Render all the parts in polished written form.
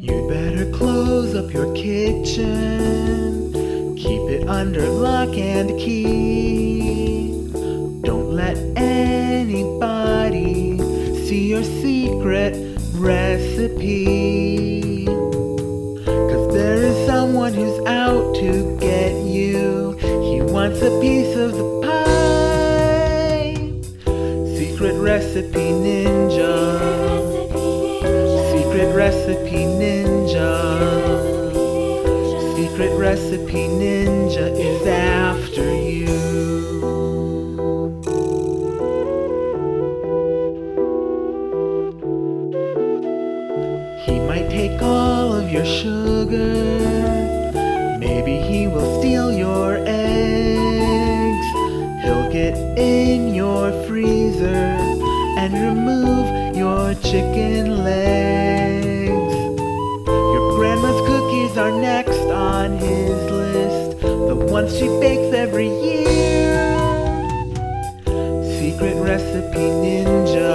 You'd better close up your kitchen, keep it under lock and key. Don't let anybody see your secret recipe. 'Cause there is someone who's out to get you. He wants a piece of the pie. Secret Recipe Ninja. Secret Recipe Ninja. Secret Recipe Ninja is after you. He might take all of your sugar. Maybe he will steal your eggs. He'll get in your freezer and remove your chicken legs. Your grandma's cookies are next on his list, the ones she bakes every year. Secret Recipe Ninja.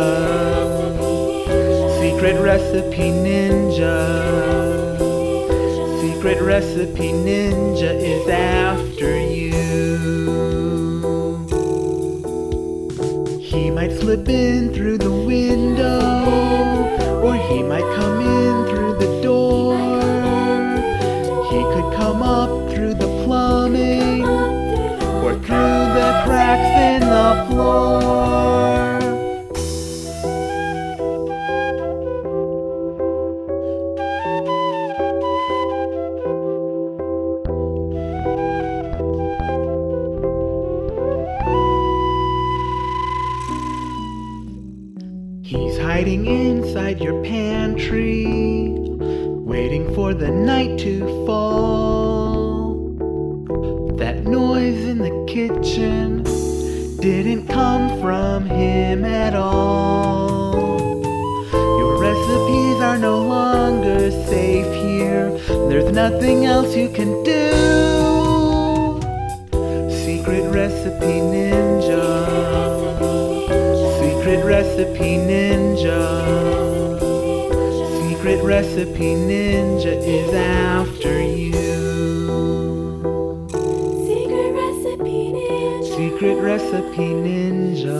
Secret Recipe Ninja. Secret Recipe Ninja is after you. He might slip in through the window, or he might come in through the door. He could come up through the plumbing, or through the cracks in the floor. He's hiding inside your pantry, waiting for the night to fall. That noise in the kitchen didn't come from him at all. Your recipes are no longer safe here. There's nothing else you can do. Secret Recipe Ninja. Secret Recipe Ninja. Secret Recipe Ninja is after you. Secret Recipe Ninja. Secret Recipe Ninja.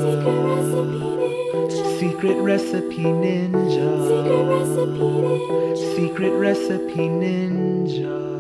Secret Recipe Ninja. Secret Recipe Ninja. Secret Recipe Ninja. Secret Recipe Ninja.